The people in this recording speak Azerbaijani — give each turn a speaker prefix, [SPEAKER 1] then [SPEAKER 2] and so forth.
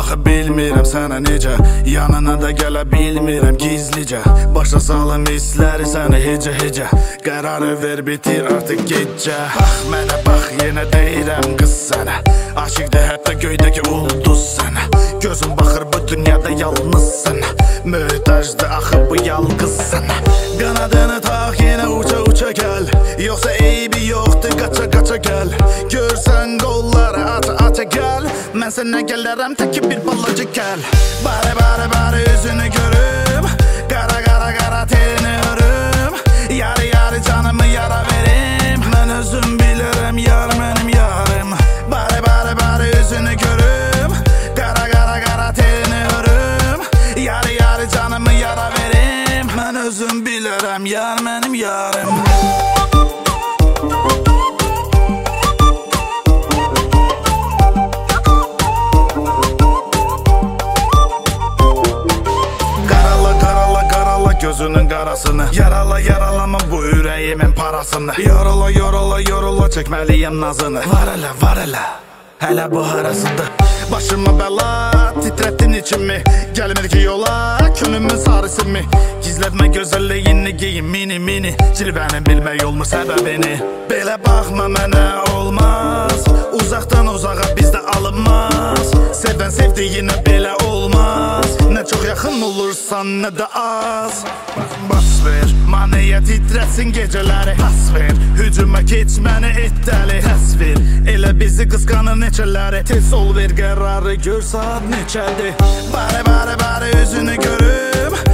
[SPEAKER 1] Axı bilmirəm sənə necə, yanına da gələ bilmirəm gizlicə. Başa salım hissləri səni hecə qərarı ver bitir artıq gecə. Bax mənə bax yenə deyirəm qız sənə, aşıqdır hətta göydəki ulduz sənə. Gözüm baxır bu dünyada yalnız sənə, möhtacdır axı bu yalqız sənə. Qanadını tax yenə uça gəl, yoxsa eybi yoxdur qaça gəl. Görsən qolları aça gəl, mən sənə gələrəm təki bir balaca gəl. Bari üzünü görüm, qara terini örüm. Yarı canımı yara verim, mən özüm bilirəm yar mənim yarım. Bari üzünü görüm, qara terini örüm. Yarı canımı yara verim, mən özüm bilirəm yar mənim yarım. Gözünün qarasını yaralama bu ürəyimin parasını. Yorula çəkməliyəm nazını. Var elə hələ bu harasıdır. Başıma bəla titrətdin içimi, gəlmir ki yola könlümün sarısı mi. Gizlətmə gözəlliyini giyin mini cilvəni bilmək olmur səbəbini. Belə baxma mənə olmaz, uzaqdan uzağa bizdə alınmaz. Sevən sevdiyinə belə olmaz, nə çox yaxın olursan nə də az. Bas ver, maniyə titrətsin gecələri. Pas ver, hücuma keçməni et dəli. Təsvir, elə bizi qısqanır neçələri. Tez ol ver qərarı, gör saat neçədir. Bari üzünü görüm,